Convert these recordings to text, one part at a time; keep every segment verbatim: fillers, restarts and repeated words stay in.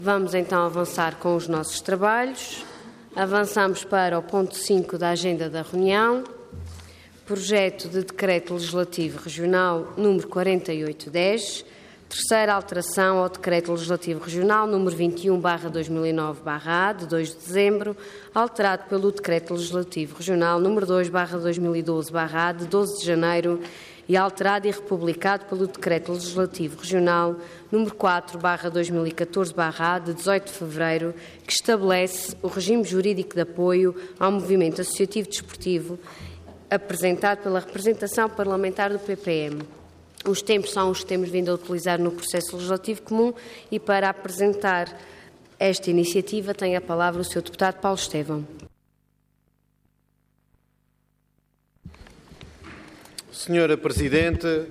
Vamos então avançar com os nossos trabalhos. Avançamos para o ponto cinco da agenda da reunião. Projeto de Decreto Legislativo Regional número quarenta e oito dez. Terceira alteração ao Decreto Legislativo Regional número vinte e um barra dois mil e nove barra A, de dois de dezembro, alterado pelo Decreto Legislativo Regional número dois barra dois mil e doze barra A, de doze de janeiro, e alterado e republicado pelo Decreto Legislativo Regional número quatro barra dois mil e catorze barra A, de dezoito de fevereiro, que estabelece o regime jurídico de apoio ao movimento associativo desportivo, apresentado pela representação parlamentar do P P M. Os tempos são os que temos vindo a utilizar no processo legislativo comum e, para apresentar esta iniciativa, tem a palavra o senhor deputado Paulo Estevão. Senhora Presidente,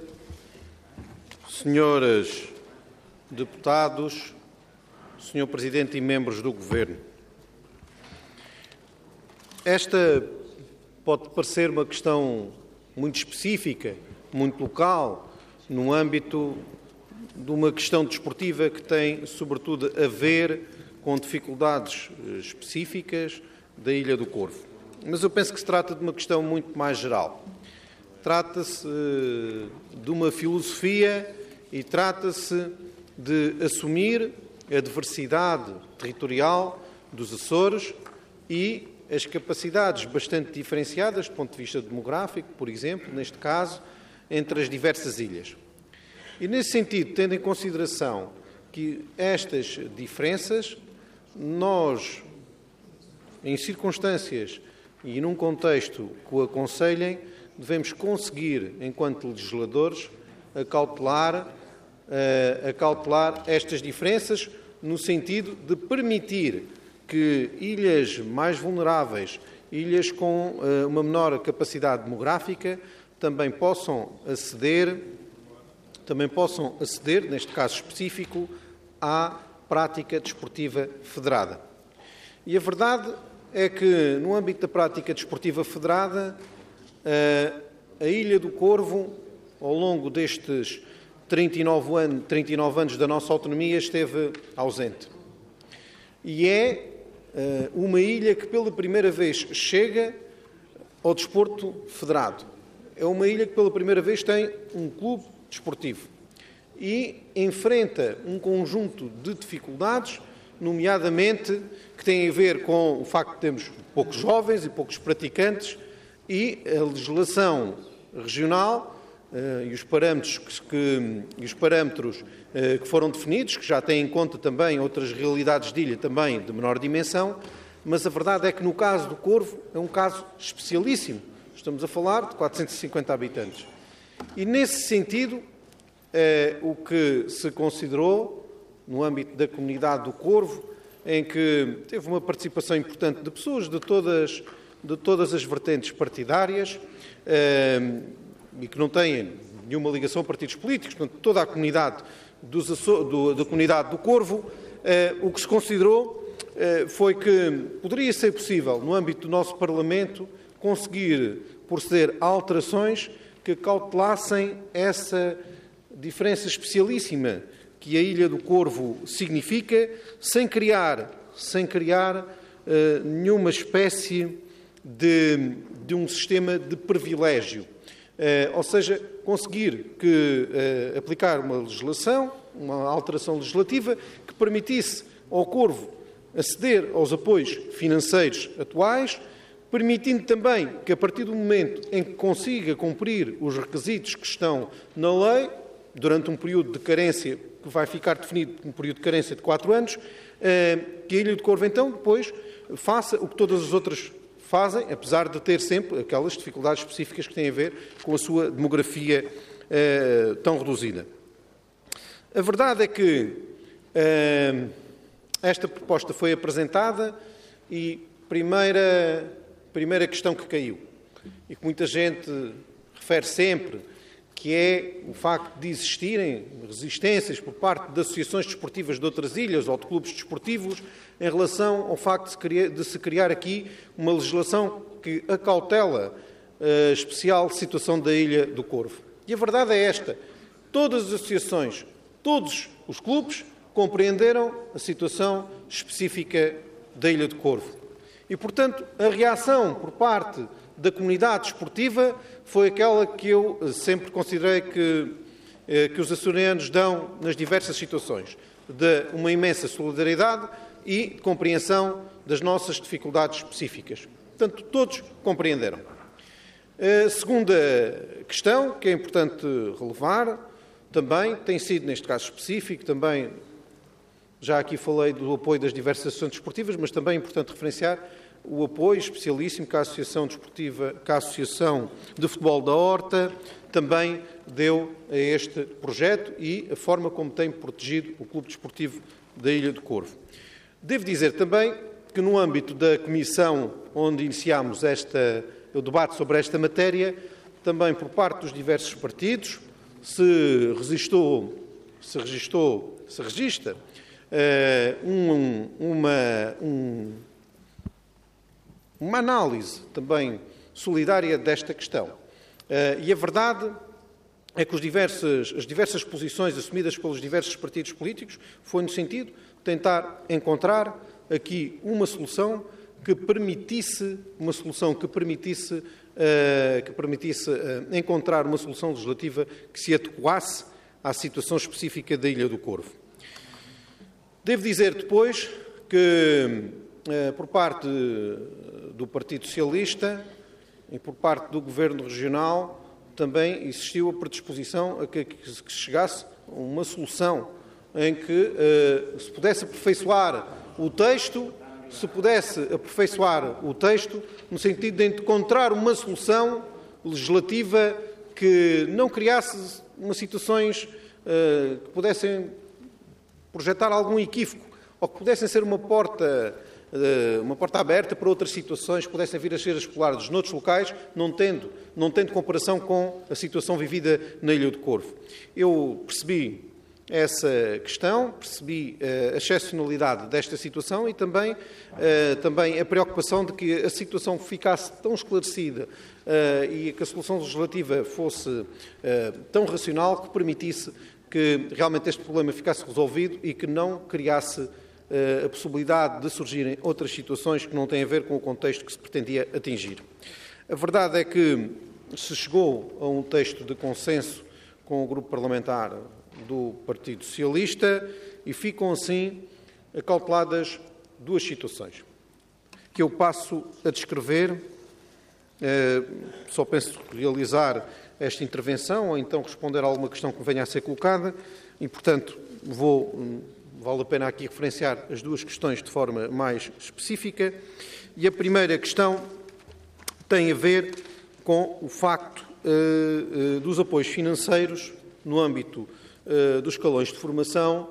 senhores deputados, senhor Presidente e membros do Governo, esta pode parecer uma questão muito específica, muito local, no âmbito de uma questão desportiva que tem, sobretudo, a ver com dificuldades específicas da Ilha do Corvo. Mas eu penso que se trata de uma questão muito mais geral. Trata-se de uma filosofia e trata-se de assumir a diversidade territorial dos Açores e as capacidades bastante diferenciadas do ponto de vista demográfico, por exemplo, neste caso, entre as diversas ilhas. E, nesse sentido, tendo em consideração que estas diferenças, nós, em circunstâncias e num contexto que o aconselhem, devemos conseguir, enquanto legisladores, acautelar, uh, acautelar estas diferenças no sentido de permitir que ilhas mais vulneráveis, ilhas com uh, uma menor capacidade demográfica, também possam aceder, também possam aceder, neste caso específico, à prática desportiva federada. E a verdade é que, no âmbito da prática desportiva federada, a Ilha do Corvo, ao longo destes trinta e nove anos, trinta e nove anos da nossa autonomia, esteve ausente. E é uma ilha que pela primeira vez chega ao desporto federado. É uma ilha que pela primeira vez tem um clube desportivo e enfrenta um conjunto de dificuldades, nomeadamente que têm a ver com o facto de termos poucos jovens e poucos praticantes, e a legislação regional uh, e os parâmetros, que, que, e os parâmetros uh, que foram definidos, que já têm em conta também outras realidades de ilha, também de menor dimensão, mas a verdade é que no caso do Corvo é um caso especialíssimo. Estamos a falar de quatrocentos e cinquenta habitantes. E, nesse sentido, uh, o que se considerou, no âmbito da comunidade do Corvo, em que teve uma participação importante de pessoas de todas de todas as vertentes partidárias eh, e que não têm nenhuma ligação a partidos políticos, portanto, toda a comunidade, dos, do, da comunidade do Corvo, eh, o que se considerou eh, foi que poderia ser possível, no âmbito do nosso Parlamento, conseguir proceder a alterações que cautelassem essa diferença especialíssima que a Ilha do Corvo significa, sem criar, sem criar eh, nenhuma espécie De, de um sistema de privilégio, eh, ou seja, conseguir que, eh, aplicar uma legislação, uma alteração legislativa que permitisse ao Corvo aceder aos apoios financeiros atuais, permitindo também que, a partir do momento em que consiga cumprir os requisitos que estão na lei, durante um período de carência, que vai ficar definido um período de carência de quatro anos, eh, que a Ilha do Corvo, então, depois faça o que todas as outras fazem, apesar de ter sempre aquelas dificuldades específicas que têm a ver com a sua demografia eh, tão reduzida. A verdade é que eh, esta proposta foi apresentada e primeira, primeira questão que caiu, e que muita gente refere sempre, que é o facto de existirem resistências por parte de associações desportivas de outras ilhas ou de clubes desportivos em relação ao facto de se criar, de se criar aqui uma legislação que acautela a especial situação da Ilha do Corvo. E a verdade é esta: todas as associações, todos os clubes compreenderam a situação específica da Ilha do Corvo. E, portanto, a reação por parte da comunidade desportiva foi aquela que eu sempre considerei que, que os açorianos dão nas diversas situações, de uma imensa solidariedade e compreensão das nossas dificuldades específicas. Portanto, todos compreenderam. A segunda questão, que é importante relevar, também tem sido, neste caso específico, também, já aqui falei do apoio das diversas associações desportivas, mas também é importante referenciar o apoio especialíssimo que a Associação Desportiva, que a Associação de Futebol da Horta também deu a este projeto e a forma como tem protegido o Clube Desportivo da Ilha do Corvo. Devo dizer também que no âmbito da comissão onde iniciámos esta, o debate sobre esta matéria, também por parte dos diversos partidos, se registou, se registou, se registra uh, um, uma, um, uma análise também solidária desta questão. Uh, e a verdade é que os diversos, as diversas posições assumidas pelos diversos partidos políticos foi no sentido de tentar encontrar aqui uma solução que permitisse, uma solução que permitisse, uh, que permitisse uh, encontrar uma solução legislativa que se adequasse à situação específica da Ilha do Corvo. Devo dizer depois que, uh, por parte do Partido Socialista e por parte do Governo Regional, também existiu a predisposição a que, que se chegasse a uma solução em que uh, se pudesse aperfeiçoar o texto, se pudesse aperfeiçoar o texto no sentido de encontrar uma solução legislativa que não criasse umas situações uh, que pudessem projetar algum equívoco ou que pudessem ser uma porta, uh, uma porta aberta para outras situações que pudessem vir a ser exploradas noutros locais, não tendo, não tendo comparação com a situação vivida na Ilha do Corvo. Eu percebi essa questão, percebi uh, a excepcionalidade desta situação e também, uh, também a preocupação de que a situação ficasse tão esclarecida uh, e que a solução legislativa fosse uh, tão racional que permitisse que realmente este problema ficasse resolvido e que não criasse uh, a possibilidade de surgirem outras situações que não têm a ver com o contexto que se pretendia atingir. A verdade é que se chegou a um texto de consenso com o grupo parlamentar do Partido Socialista e ficam assim acauteladas duas situações que eu passo a descrever. Eh, só penso realizar esta intervenção ou então responder a alguma questão que me venha a ser colocada e, portanto, vou, vale a pena aqui referenciar as duas questões de forma mais específica. E a primeira questão tem a ver com o facto eh, eh, dos apoios financeiros no âmbito dos escalões de formação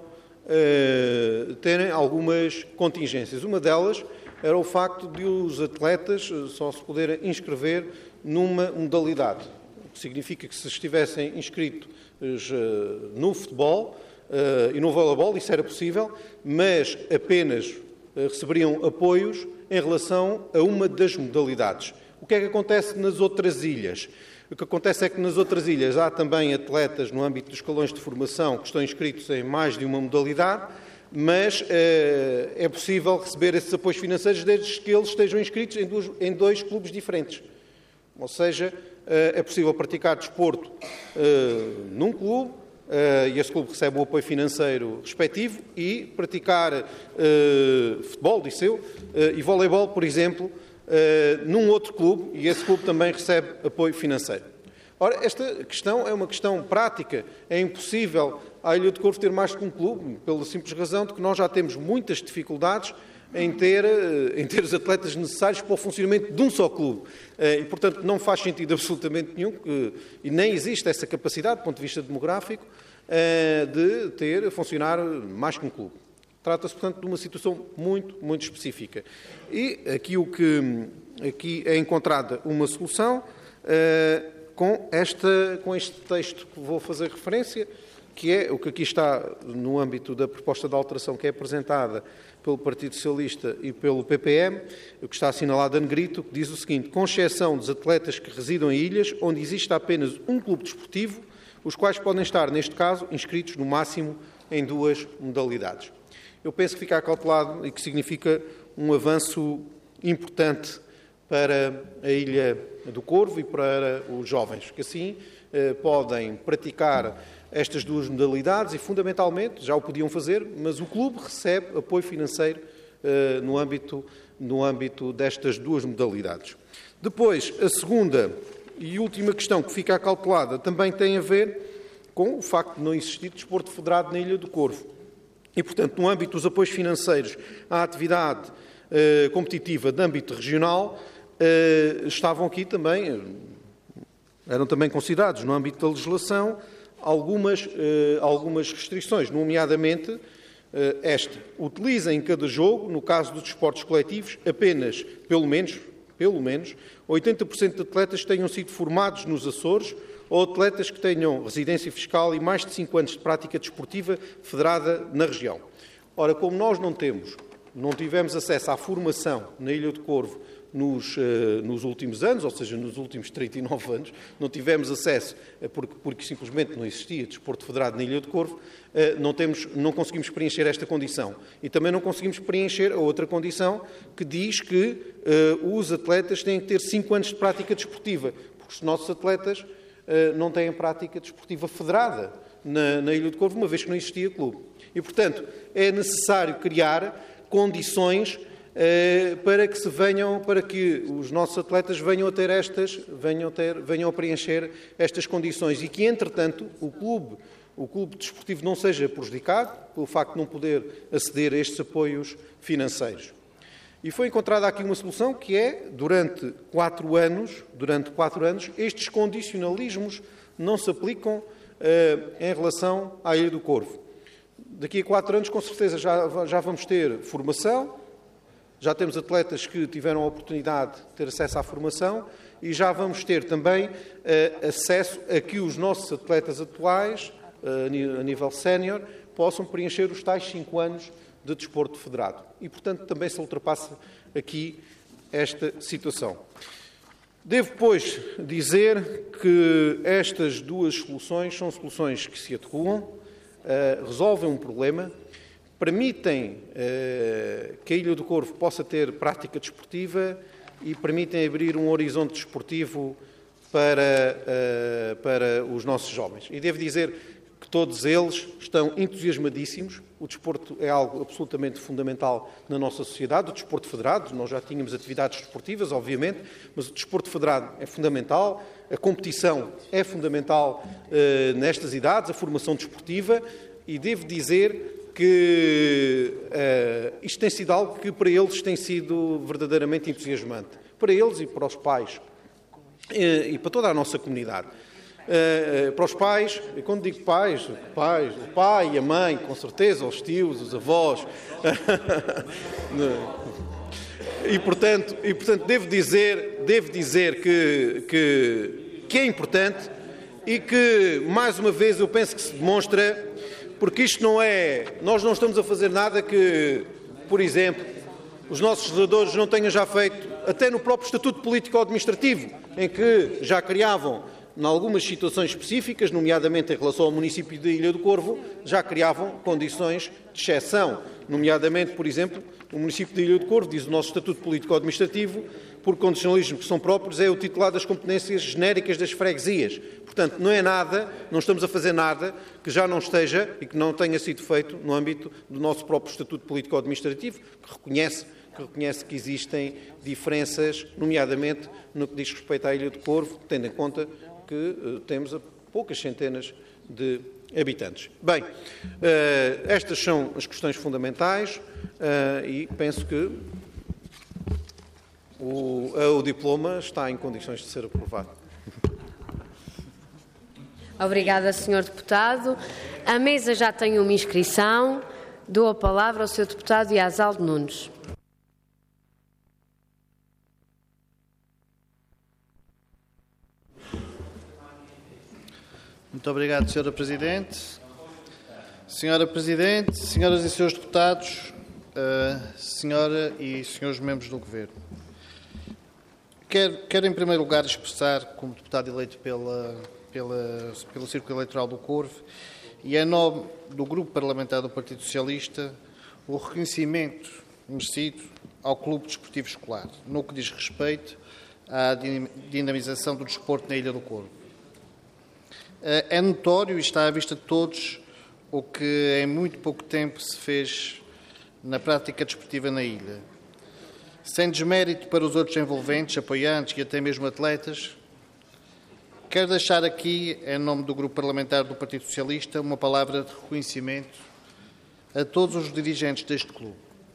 uh, terem algumas contingências. Uma delas era o facto de os atletas só se poderem inscrever numa modalidade, o que significa que se estivessem inscritos uh, no futebol uh, e no voleibol, isso era possível, mas apenas uh, receberiam apoios em relação a uma das modalidades. O que é que acontece nas outras ilhas? O que acontece é que nas outras ilhas há também atletas no âmbito dos escalões de formação que estão inscritos em mais de uma modalidade, mas eh, é possível receber esses apoios financeiros desde que eles estejam inscritos em dois, em dois clubes diferentes. Ou seja, eh, é possível praticar desporto eh, num clube eh, e esse clube recebe o apoio financeiro respectivo e praticar eh, futebol, disse eu, eh, e voleibol, por exemplo, Uh, num outro clube, e esse clube também recebe apoio financeiro. Ora, esta questão é uma questão prática. É impossível a Ilha do Corvo ter mais que um clube, pela simples razão de que nós já temos muitas dificuldades em ter, uh, em ter os atletas necessários para o funcionamento de um só clube. Uh, e, portanto, não faz sentido absolutamente nenhum, que, e nem existe essa capacidade, do ponto de vista demográfico, uh, de ter a funcionar mais que um clube. Trata-se, portanto, de uma situação muito, muito específica. E aqui, o que, aqui é encontrada uma solução uh, com, esta, com este texto que vou fazer referência, que é o que aqui está no âmbito da proposta de alteração que é apresentada pelo Partido Socialista e pelo P P M, o que está assinalado a negrito, que diz o seguinte: com exceção dos atletas que residam em ilhas onde existe apenas um clube desportivo, os quais podem estar, neste caso, inscritos no máximo em duas modalidades. Eu penso que fica acautelado e que significa um avanço importante para a Ilha do Corvo e para os jovens, que assim eh, podem praticar estas duas modalidades e, fundamentalmente, já o podiam fazer, mas o clube recebe apoio financeiro eh, no âmbito, no âmbito destas duas modalidades. Depois, a segunda e última questão que fica acautelada também tem a ver com o facto de não existir desporto federado na Ilha do Corvo. E, portanto, no âmbito dos apoios financeiros à atividade eh, competitiva de âmbito regional, eh, estavam aqui também, eram também considerados no âmbito da legislação, algumas, eh, algumas restrições, nomeadamente eh, esta. Utiliza em cada jogo, no caso dos desportos coletivos, apenas, pelo menos, pelo menos, oitenta por cento de atletas que tenham sido formados nos Açores ou atletas que tenham residência fiscal e mais de cinco anos de prática desportiva federada na região. Ora, como nós não temos, não tivemos acesso à formação na Ilha do Corvo nos, uh, nos últimos anos, ou seja, nos últimos trinta e nove anos, não tivemos acesso, uh, porque, porque simplesmente não existia desporto federado na Ilha do Corvo, uh, não, temos, não conseguimos preencher esta condição. E também não conseguimos preencher a outra condição que diz que uh, os atletas têm que ter cinco anos de prática desportiva, porque os nossos atletas uh, não têm prática desportiva federada na, na Ilha do Corvo, uma vez que não existia clube. E, portanto, é necessário criar condições eh, para que se venham, para que os nossos atletas venham a ter estas, venham a ter, venham a preencher estas condições e que, entretanto, o clube, o clube desportivo não seja prejudicado pelo facto de não poder aceder a estes apoios financeiros. E foi encontrada aqui uma solução que é, durante quatro anos, durante quatro anos, estes condicionalismos não se aplicam eh, em relação à Ilha do Corvo. Daqui a quatro anos, com certeza, já, já vamos ter formação, já temos atletas que tiveram a oportunidade de ter acesso à formação e já vamos ter também uh, acesso a que os nossos atletas atuais, uh, a nível sénior, possam preencher os tais cinco anos de desporto federado. E, portanto, também se ultrapassa aqui esta situação. Devo, pois, dizer que estas duas soluções são soluções que se adequam, Uh, resolvem um problema, permitem uh, que a Ilha do Corvo possa ter prática desportiva e permitem abrir um horizonte desportivo para, uh, para os nossos jovens. E devo dizer que todos eles estão entusiasmadíssimos. O desporto é algo absolutamente fundamental na nossa sociedade, o desporto federado. Nós já tínhamos atividades desportivas, obviamente, mas o desporto federado é fundamental. A competição é fundamental uh, nestas idades, a formação desportiva, e devo dizer que uh, isto tem sido algo que para eles tem sido verdadeiramente entusiasmante. Para eles e para os pais uh, e para toda a nossa comunidade. Uh, uh, para os pais, e quando digo pais, pais, o pai e a mãe, com certeza, os tios, os avós. E, portanto, e, portanto devo dizer, devo dizer que, que, que é importante e que, mais uma vez, eu penso que se demonstra, porque isto não é... Nós não estamos a fazer nada que, por exemplo, os nossos legisladores não tenham já feito, até no próprio Estatuto Político-Administrativo, em que já criavam, em algumas situações específicas, nomeadamente em relação ao município de Ilha do Corvo, já criavam condições de exceção, nomeadamente, por exemplo, o município de Ilha do Corvo, diz o nosso Estatuto Político-Administrativo, por condicionalismos que são próprios, é o titular das competências genéricas das freguesias. Portanto, não é nada, não estamos a fazer nada que já não esteja e que não tenha sido feito no âmbito do nosso próprio Estatuto Político-Administrativo, que reconhece, que reconhece que existem diferenças, nomeadamente no que diz respeito à Ilha do Corvo, tendo em conta que uh, temos poucas centenas de habitantes. Bem, uh, estas são as questões fundamentais uh, e penso que o, uh, o diploma está em condições de ser aprovado. Obrigada, senhor Deputado. A mesa já tem uma inscrição. Dou a palavra ao senhor Deputado Yazalde Nunes. Muito obrigado, senhora Presidente. Senhora Presidente, senhoras e senhores deputados, uh, senhora e senhores membros do Governo. Quero, quero, em primeiro lugar, expressar, como deputado eleito pela, pela, pelo Círculo Eleitoral do Corvo, e em nome do Grupo Parlamentar do Partido Socialista, o reconhecimento merecido ao Clube Desportivo Escolar, no que diz respeito à dinamização do desporto na Ilha do Corvo. É notório e está à vista de todos o que em muito pouco tempo se fez na prática desportiva na ilha. Sem desmérito para os outros envolventes, apoiantes e até mesmo atletas, quero deixar aqui, em nome do Grupo Parlamentar do Partido Socialista, uma palavra de reconhecimento a todos os dirigentes deste clube.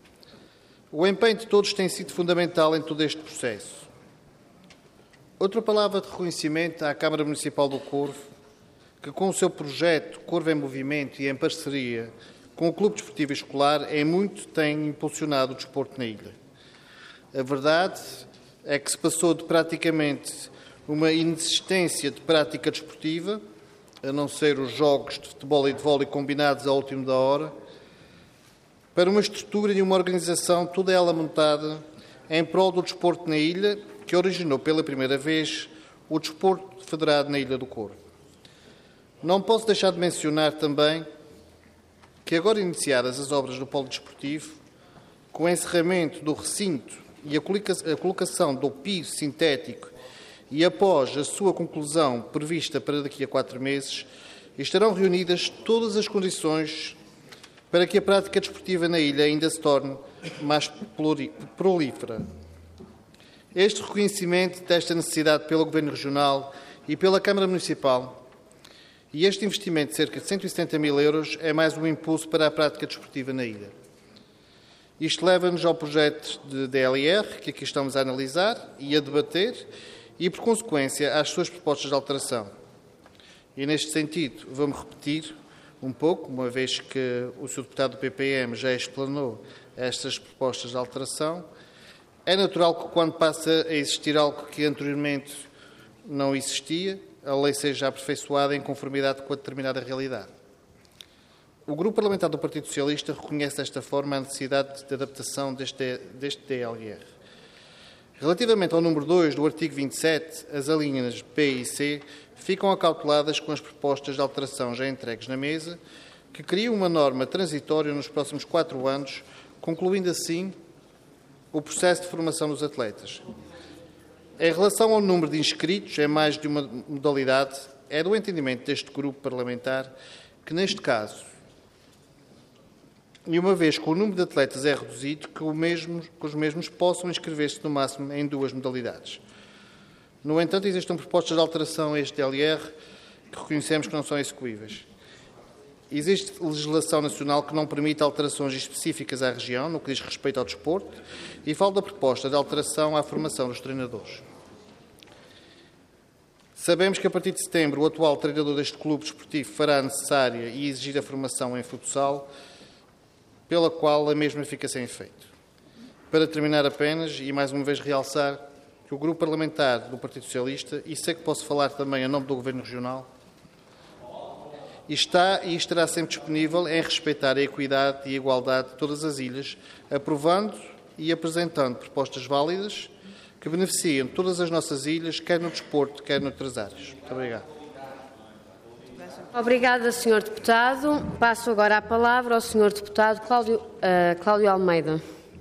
O empenho de todos tem sido fundamental em todo este processo. Outra palavra de reconhecimento à Câmara Municipal do Corvo, que com o seu projeto Corvo em Movimento e em parceria com o Clube Desportivo Escolar, em muito tem impulsionado o desporto na ilha. A verdade é que se passou de praticamente uma inexistência de prática desportiva, a não ser os jogos de futebol e de vôlei combinados ao último da hora, para uma estrutura e uma organização, toda ela montada em prol do desporto na ilha, que originou pela primeira vez o desporto federado na Ilha do Corvo. Não posso deixar de mencionar também que agora iniciadas as obras do polo desportivo, com o encerramento do recinto e a colocação do piso sintético e após a sua conclusão prevista para daqui a quatro meses, estarão reunidas todas as condições para que a prática desportiva na ilha ainda se torne mais prolífera. Este reconhecimento desta necessidade pelo Governo Regional e pela Câmara Municipal e este investimento de cerca de cento e setenta mil euros é mais um impulso para a prática desportiva na ilha. Isto leva-nos ao projeto de D L R, que aqui estamos a analisar e a debater, e, por consequência, às suas propostas de alteração. E, neste sentido, vou-me repetir um pouco, uma vez que o senhor Deputado do P P M já explanou estas propostas de alteração. É natural que, quando passa a existir algo que anteriormente não existia, a lei seja aperfeiçoada em conformidade com a determinada realidade. O Grupo Parlamentar do Partido Socialista reconhece desta forma a necessidade de adaptação deste, deste D L R. Relativamente ao número dois do artigo vinte e sete, as alíneas B e C ficam acauteladas com as propostas de alteração já entregues na mesa, que criam uma norma transitória nos próximos quatro anos, concluindo assim o processo de formação dos atletas. Em relação ao número de inscritos em mais de uma modalidade, é do entendimento deste grupo parlamentar que, neste caso, e uma vez que o número de atletas é reduzido, que, o mesmo, que os mesmos possam inscrever-se no máximo em duas modalidades. No entanto, existem propostas de alteração a este D L R que reconhecemos que não são execuíveis. Existe legislação nacional que não permite alterações específicas à região, no que diz respeito ao desporto, e falo da proposta de alteração à formação dos treinadores. Sabemos que, a partir de setembro, o atual treinador deste clube desportivo fará a necessária e exigida formação em futsal, pela qual a mesma fica sem efeito. Para terminar apenas, e mais uma vez realçar, que o Grupo Parlamentar do Partido Socialista, e sei que posso falar também em nome do Governo Regional, está e estará sempre disponível em respeitar a equidade e a igualdade de todas as ilhas, aprovando e apresentando propostas válidas que beneficiam todas as nossas ilhas, quer no desporto, quer noutras áreas. Muito obrigado. Obrigada, senhor Deputado. Passo agora a palavra ao senhor Deputado Cláudio, uh, Cláudio Almeida.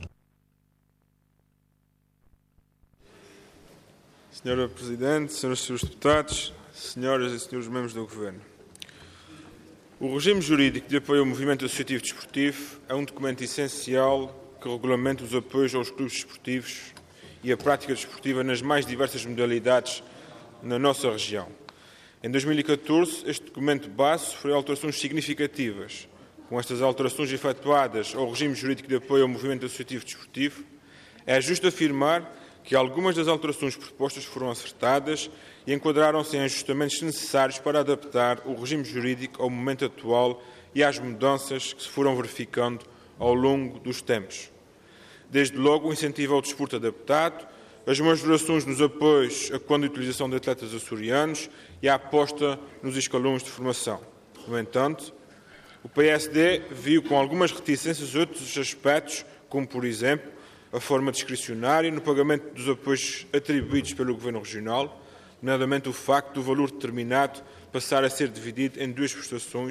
Senhora Presidente, senhoras e senhores deputados, senhoras e senhores membros do Governo. O regime jurídico de apoio ao movimento associativo desportivo é um documento essencial que regulamenta os apoios aos clubes desportivos e a prática desportiva nas mais diversas modalidades na nossa região. Em dois mil e catorze, este documento base sofreu alterações significativas. Com estas alterações efetuadas ao regime jurídico de apoio ao movimento associativo desportivo, é justo afirmar que algumas das alterações propostas foram acertadas e enquadraram-se em ajustamentos necessários para adaptar o regime jurídico ao momento atual e às mudanças que se foram verificando ao longo dos tempos. Desde logo, o incentivo ao desporto adaptado, as majorações nos apoios a quando a utilização de atletas açorianos e a aposta nos escalões de formação. No entanto, o P S D viu com algumas reticências outros aspectos, como, por exemplo, a forma discricionária no pagamento dos apoios atribuídos pelo Governo Regional, nomeadamente o facto do valor determinado passar a ser dividido em duas prestações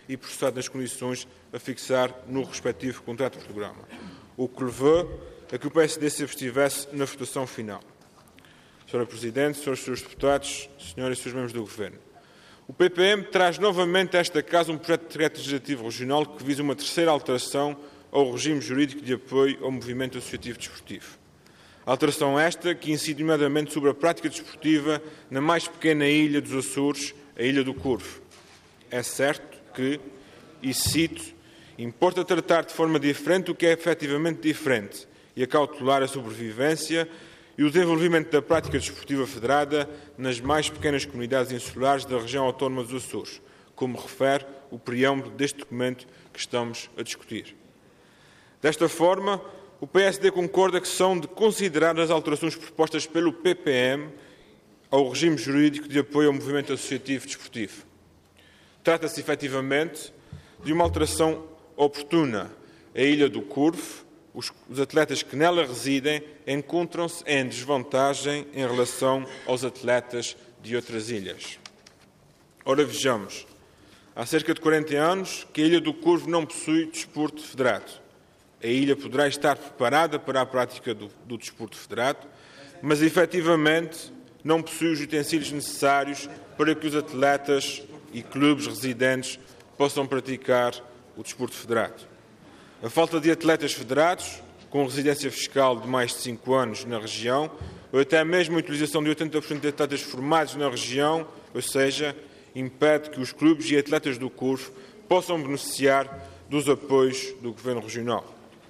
e processado nas condições a fixar no respectivo contrato de programa, o que levou a que o P S D se abstivesse na votação final. senhora Presidente, senhores e senhores deputados, senhoras e senhores membros do Governo, o P P M traz novamente a esta Casa um projeto de decreto legislativo regional que visa uma terceira alteração ao regime jurídico de apoio ao movimento associativo desportivo. Alteração esta que incide nomeadamente sobre a prática desportiva na mais pequena ilha dos Açores, a Ilha do Corvo. É certo que, e cito, importa tratar de forma diferente o que é efetivamente diferente e acautelar a sobrevivência e o desenvolvimento da prática desportiva federada nas mais pequenas comunidades insulares da região autónoma dos Açores, como refere o preâmbulo deste documento que estamos a discutir. Desta forma, o P S D concorda que são de considerar as alterações propostas pelo P P M ao regime jurídico de apoio ao movimento associativo desportivo. Trata-se, efetivamente, de uma alteração oportuna. A Ilha do Corvo, os, os atletas que nela residem, encontram-se em desvantagem em relação aos atletas de outras ilhas. Ora, vejamos. Há cerca de quarenta anos que a Ilha do Corvo não possui desporto federado. A ilha poderá estar preparada para a prática do, do desporto federado, mas, efetivamente, não possui os utensílios necessários para que os atletas e clubes residentes possam praticar o desporto federado. A falta de atletas federados, com residência fiscal de mais de cinco anos na região, ou até mesmo a utilização de oitenta por cento de atletas formados na região, ou seja, impede que os clubes e atletas do Corvo possam beneficiar dos apoios do Governo Regional.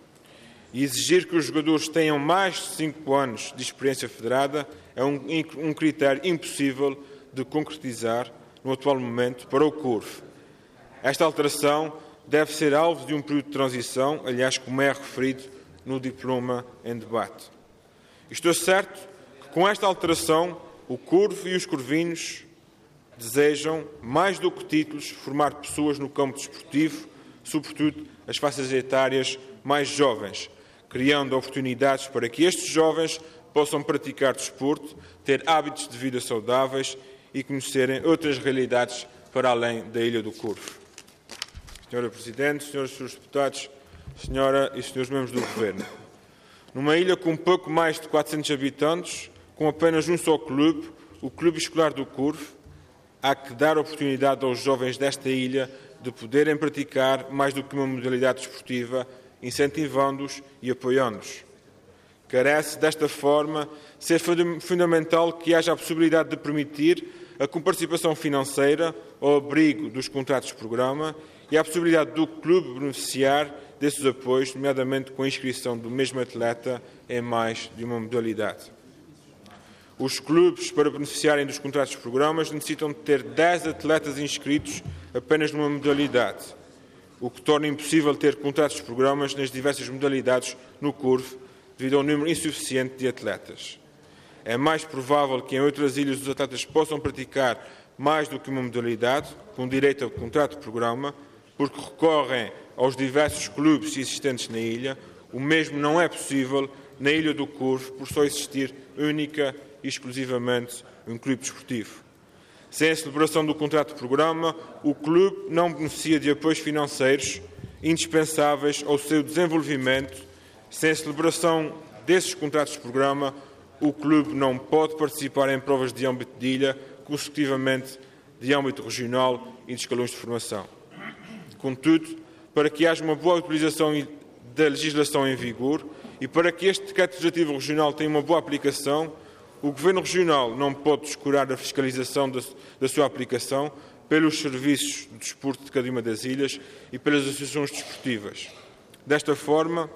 E exigir que os jogadores tenham mais de cinco anos de experiência federada é um, um critério impossível de concretizar no atual momento para o Corvo. Esta alteração deve ser alvo de um período de transição, aliás, como é referido no diploma em debate. Estou certo que com esta alteração o Corvo e os corvinhos desejam, mais do que títulos, formar pessoas no campo desportivo, sobretudo as faixas etárias mais jovens, criando oportunidades para que estes jovens possam praticar desporto, ter hábitos de vida saudáveis e conhecerem outras realidades para além da Ilha do Corvo. senhora Presidente, senhores e senhores deputados, senhora e senhores membros do Governo, numa ilha com pouco mais de quatrocentos habitantes, com apenas um só clube, o Clube Escolar do Corvo, há que dar oportunidade aos jovens desta ilha de poderem praticar mais do que uma modalidade desportiva, incentivando-os e apoiando-os. Carece, desta forma, ser fundamental que haja a possibilidade de permitir a comparticipação financeira ao abrigo dos contratos de programa e a possibilidade do clube beneficiar desses apoios, nomeadamente com a inscrição do mesmo atleta em mais de uma modalidade. Os clubes, para beneficiarem dos contratos de programas, necessitam de ter dez atletas inscritos apenas numa modalidade, o que torna impossível ter contratos de programas nas diversas modalidades no Corvo, devido ao número insuficiente de atletas. É mais provável que em outras ilhas os atletas possam praticar mais do que uma modalidade, com direito a contrato de programa, porque recorrem aos diversos clubes existentes na ilha. O mesmo não é possível na Ilha do Corvo, por só existir única e exclusivamente um clube desportivo. Sem a celebração do contrato de programa, o clube não beneficia de apoios financeiros indispensáveis ao seu desenvolvimento. Sem a celebração desses contratos de programa, o clube não pode participar em provas de âmbito de ilha, consecutivamente de âmbito regional e de escalões de formação. Contudo, para que haja uma boa utilização da legislação em vigor e para que este decreto legislativo regional tenha uma boa aplicação, o Governo Regional não pode descurar a fiscalização da, da sua aplicação pelos serviços de desporto de cada uma das ilhas e pelas associações desportivas. Desta forma,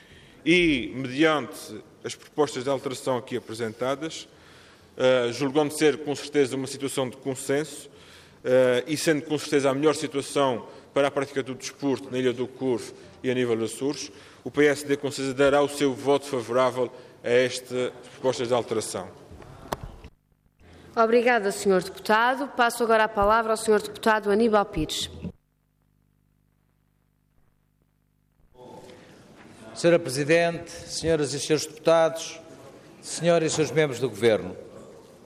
e mediante as propostas de alteração aqui apresentadas, uh, julgando ser com certeza uma situação de consenso uh, e sendo com certeza a melhor situação para a prática do desporto na Ilha do Corvo e a nível dos Açores, o P S D com certeza dará o seu voto favorável a estas propostas de alteração. Obrigada, senhor Deputado. Passo agora a palavra ao senhor Deputado Aníbal Pires. senhora Presidente, senhoras e senhores deputados, senhoras e senhores membros do Governo,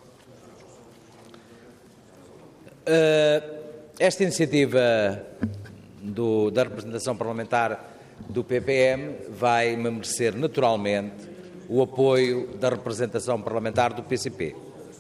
esta iniciativa do, da representação parlamentar do P P M vai merecer naturalmente o apoio da representação parlamentar do P C P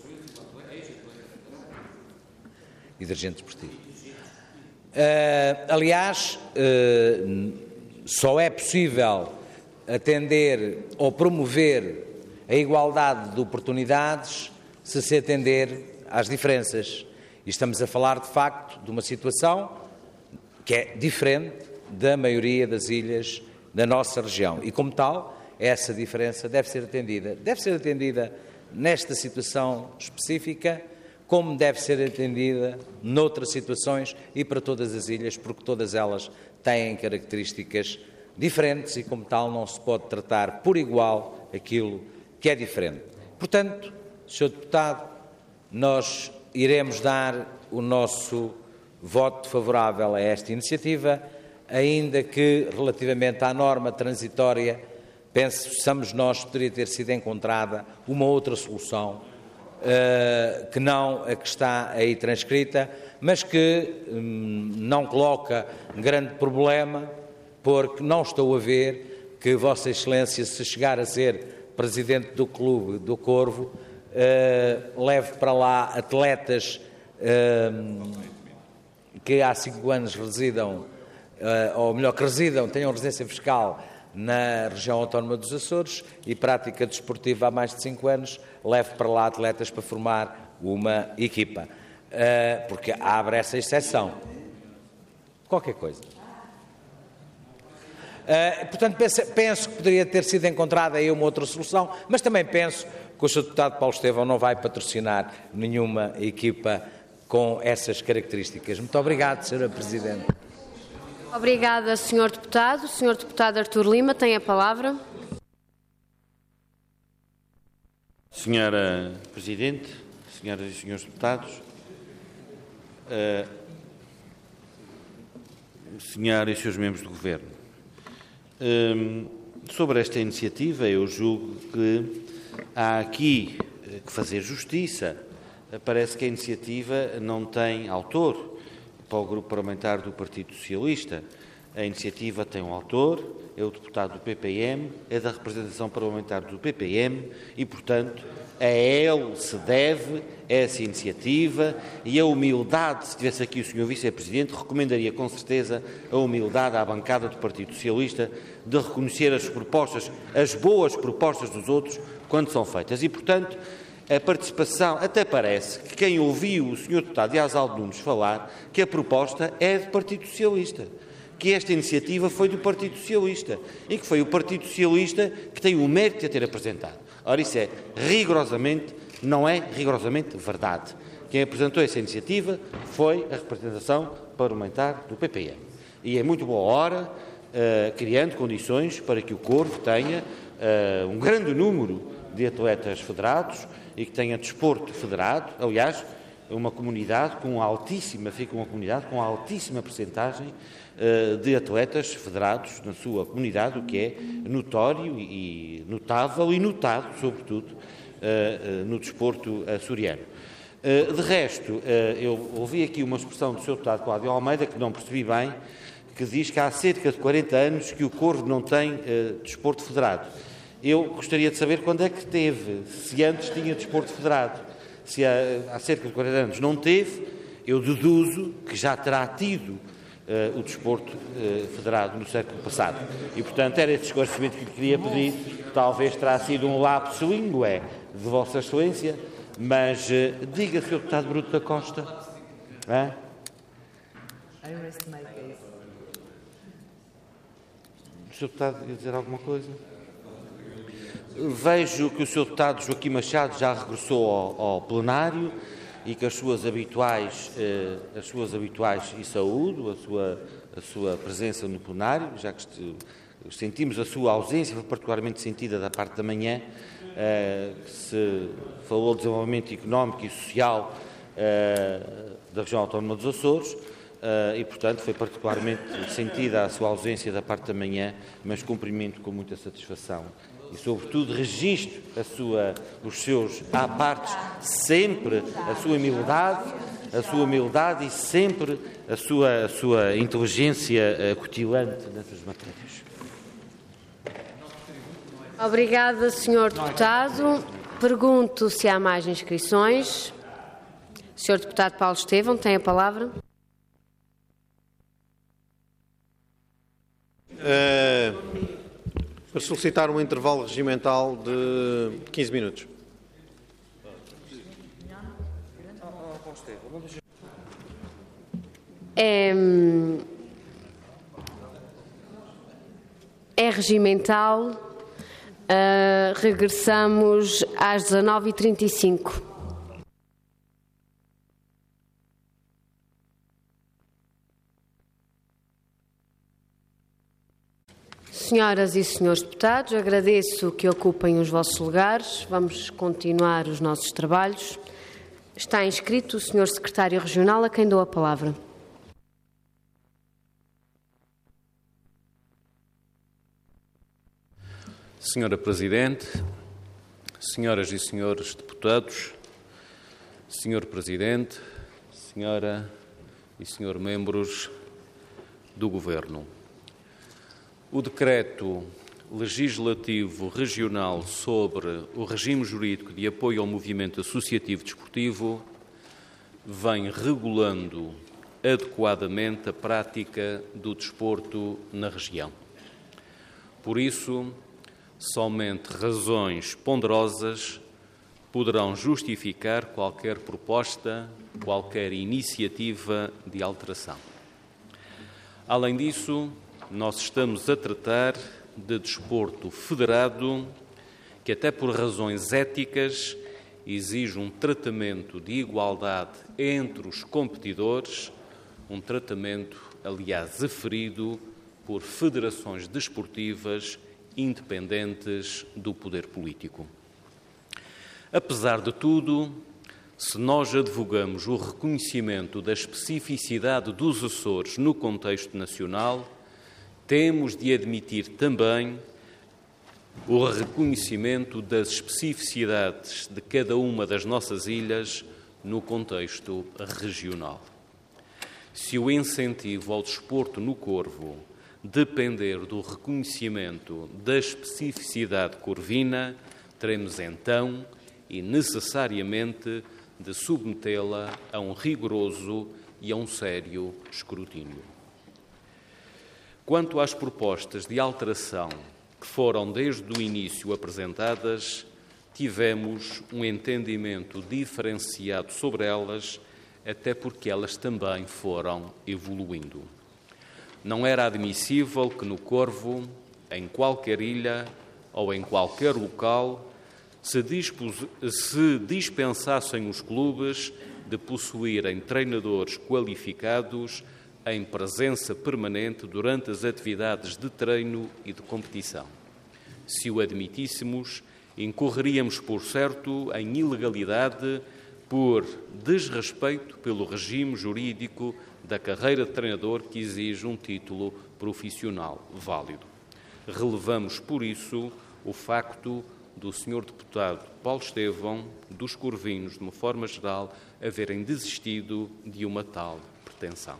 e da Agente Desportivo. Uh, aliás, uh, só é possível atender ou promover a igualdade de oportunidades se se atender às diferenças. E estamos a falar, de facto, de uma situação que é diferente da maioria das ilhas da nossa região. E, como tal, essa diferença deve ser atendida. Deve ser atendida nesta situação específica, como deve ser atendida noutras situações e para todas as ilhas, porque todas elas têm características diferentes e, como tal, não se pode tratar por igual aquilo que é diferente. Portanto, senhor Deputado, nós iremos dar o nosso voto favorável a esta iniciativa, ainda que, relativamente à norma transitória, pensamos nós que poderia ter sido encontrada uma outra solução, uh, que não a que está aí transcrita, mas que um, não coloca grande problema, porque não estou a ver que Vossa Excelência, se chegar a ser Presidente do Clube do Corvo, uh, leve para lá atletas uh, que há cinco anos residam, uh, ou melhor, que residam, tenham residência fiscal na região autónoma dos Açores e prática desportiva há mais de cinco anos, leve para lá atletas para formar uma equipa, uh, porque abre essa exceção. Qualquer coisa. Uh, portanto, penso, penso que poderia ter sido encontrada aí uma outra solução, mas também penso que o senhor Deputado Paulo Estevão não vai patrocinar nenhuma equipa com essas características. Muito obrigado, senhora Presidente. Obrigada, senhor Deputado. O senhor Deputado Artur Lima tem a palavra. Senhora Presidente, senhoras e senhores deputados, uh, senhora e senhores membros do Governo, uh, sobre esta iniciativa eu julgo que há aqui que fazer justiça. Parece que a iniciativa não tem autor para o Grupo Parlamentar do Partido Socialista. A iniciativa tem um autor, é o deputado do P P M, é da representação parlamentar do P P M e, portanto, a ele se deve essa iniciativa e a humildade, se tivesse aqui o senhor Vice-Presidente, recomendaria com certeza a humildade à bancada do Partido Socialista de reconhecer as propostas, as boas propostas dos outros quando são feitas. E, portanto, a participação, até parece que quem ouviu o senhor Deputado Dias-Aldo Nunes falar, que a proposta é do Partido Socialista, que esta iniciativa foi do Partido Socialista e que foi o Partido Socialista que tem o mérito de a ter apresentado. Ora, isso é rigorosamente, não é rigorosamente verdade. Quem apresentou essa iniciativa foi a representação parlamentar do P P M. E é muito boa hora, uh, criando condições para que o Corvo tenha uh, um grande número de atletas federados e que tenha desporto federado. Aliás, uma comunidade com altíssima, fica uma comunidade com altíssima percentagem uh, de atletas federados na sua comunidade, o que é notório e notável e notado, sobretudo, uh, uh, no desporto açoriano. Uh, de resto, uh, eu ouvi aqui uma expressão do senhor Deputado Cláudio Almeida, que não percebi bem, que diz que há cerca de quarenta anos que o Corvo não tem uh, desporto federado. Eu gostaria de saber quando é que teve, se antes tinha desporto federado. Se há, há cerca de quarenta anos não teve, eu deduzo que já terá tido uh, o desporto uh, federado no século passado. E, portanto, era esse esclarecimento que lhe queria pedir. Talvez terá sido um lapsus linguae de Vossa Excelência, mas uh, diga, senhor Deputado Bruto da Costa. Hã? O senhor Deputado ia dizer alguma coisa? Vejo que o senhor Deputado Joaquim Machado já regressou ao, ao plenário e que as suas habituais, eh, as suas habituais e saúdo a sua, a sua presença no plenário, já que este, sentimos a sua ausência, foi particularmente sentida da parte da manhã, eh, que se falou de desenvolvimento económico e social eh, da região autónoma dos Açores. Uh, e, portanto, foi particularmente sentida a sua ausência da parte da manhã, mas cumprimento com muita satisfação. E, sobretudo, registro a sua, os seus à partes, sempre a sua humildade a sua humildade e sempre a sua, a sua inteligência acutilante nessas matérias. Obrigada, senhor Deputado. Pergunto se há mais inscrições. senhor Deputado Paulo Estevão, tem a palavra. Uh, para solicitar um intervalo regimental de quinze minutos. É, é regimental. Uh, regressamos às dezanove e trinta e cinco. Senhoras e senhores deputados, agradeço que ocupem os vossos lugares. Vamos continuar os nossos trabalhos. Está inscrito o senhor Secretário Regional, a quem dou a palavra. Senhora Presidente, senhoras e senhores deputados, senhor Presidente, senhora e senhor membros do Governo. O Decreto Legislativo Regional sobre o regime jurídico de apoio ao movimento associativo desportivo vem regulando adequadamente a prática do desporto na região. Por isso, somente razões ponderosas poderão justificar qualquer proposta, qualquer iniciativa de alteração. Além disso, nós estamos a tratar de desporto federado que, até por razões éticas, exige um tratamento de igualdade entre os competidores, um tratamento, aliás, aferido por federações desportivas independentes do poder político. Apesar de tudo, se nós advogamos o reconhecimento da especificidade dos Açores no contexto nacional, temos de admitir também o reconhecimento das especificidades de cada uma das nossas ilhas no contexto regional. Se o incentivo ao desporto no Corvo depender do reconhecimento da especificidade corvina, teremos então e necessariamente de submetê-la a um rigoroso e a um sério escrutínio. Quanto às propostas de alteração que foram desde o início apresentadas, tivemos um entendimento diferenciado sobre elas, até porque elas também foram evoluindo. Não era admissível que no Corvo, em qualquer ilha ou em qualquer local, se, dispos... se dispensassem os clubes de possuírem treinadores qualificados em presença permanente durante as atividades de treino e de competição. Se o admitíssemos, incorreríamos, por certo, em ilegalidade por desrespeito pelo regime jurídico da carreira de treinador que exige um título profissional válido. Relevamos, por isso, o facto do senhor deputado Paulo Estevão, dos corvinos, de uma forma geral, haverem desistido de uma tal pretensão.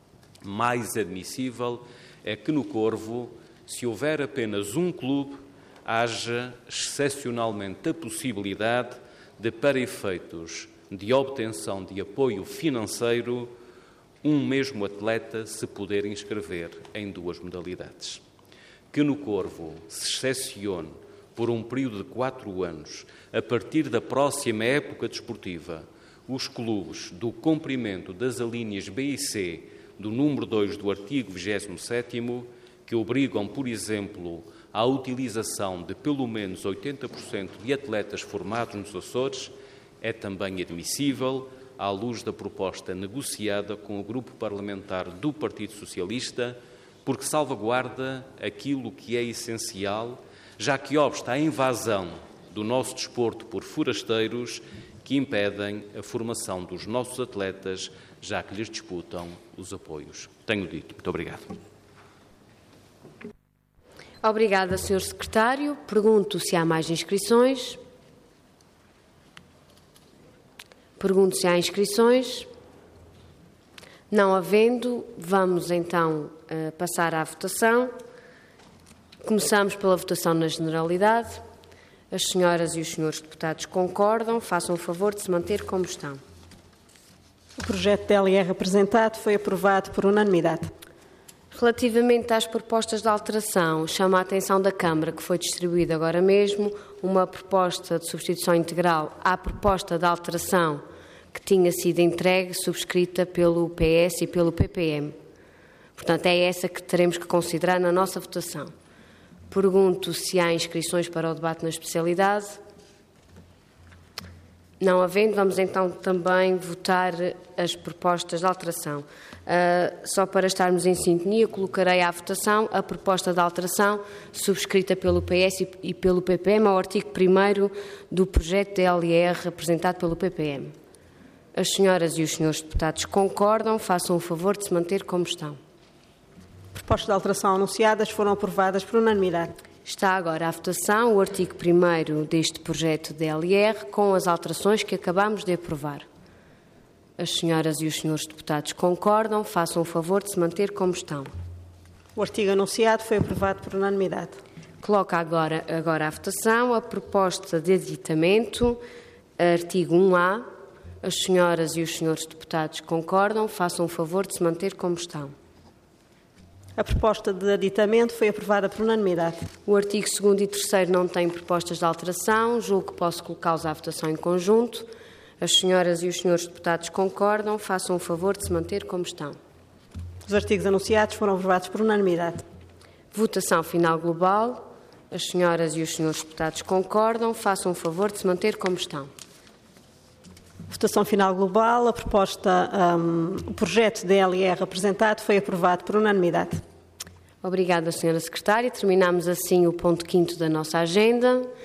Mais admissível é que no Corvo, se houver apenas um clube, haja excepcionalmente a possibilidade de, para efeitos de obtenção de apoio financeiro, um mesmo atleta se poder inscrever em duas modalidades. Que no Corvo se excepcione por um período de quatro anos, a partir da próxima época desportiva, os clubes do cumprimento das alíneas B e C do número dois do artigo vigésimo sétimo, que obrigam, por exemplo, à utilização de pelo menos oitenta por cento de atletas formados nos Açores, é também admissível à luz da proposta negociada com o Grupo Parlamentar do Partido Socialista, porque salvaguarda aquilo que é essencial, já que obsta à invasão do nosso desporto por forasteiros que impedem a formação dos nossos atletas, já que lhes disputam os apoios. Tenho dito. Muito obrigado. Obrigada, senhor Secretário. Pergunto se há mais inscrições. Pergunto se há inscrições. Não havendo, vamos então uh, passar à votação. Começamos pela votação na generalidade. As senhoras e os senhores deputados concordam. Façam o favor de se manter como estão. O projeto de L R apresentado foi aprovado por unanimidade. Relativamente às propostas de alteração, chama a atenção da Câmara que foi distribuída agora mesmo uma proposta de substituição integral à proposta de alteração que tinha sido entregue, subscrita pelo P S e pelo P P M. Portanto, é essa que teremos que considerar na nossa votação. Pergunto se há inscrições para o debate na especialidade. Não havendo, vamos então também votar as propostas de alteração. Uh, só para estarmos em sintonia, colocarei à votação a proposta de alteração subscrita pelo P S e pelo P P M ao artigo primeiro do projeto de L R apresentado pelo P P M. As senhoras e os senhores deputados concordam. Façam o favor de se manter como estão. Propostas de alteração anunciadas foram aprovadas por unanimidade. Está agora à votação o artigo primeiro deste projeto de L R com as alterações que acabamos de aprovar. As senhoras e os senhores deputados concordam. Façam o favor de se manter como estão. O artigo anunciado foi aprovado por unanimidade. Coloca agora, agora à votação a proposta de aditamento, artigo um A. As senhoras e os senhores deputados concordam. Façam o favor de se manter como estão. A proposta de aditamento foi aprovada por unanimidade. O artigo segundo e terceiro não têm propostas de alteração. Julgo que posso colocá-los à votação em conjunto. As senhoras e os senhores deputados concordam. Façam o favor de se manter como estão. Os artigos anunciados foram aprovados por unanimidade. Votação final global. As senhoras e os senhores deputados concordam. Façam o favor de se manter como estão. Votação final global. A proposta, um, o projeto de L R apresentado foi aprovado por unanimidade. Obrigada, senhora Secretária. Terminamos assim o ponto quinto da nossa agenda.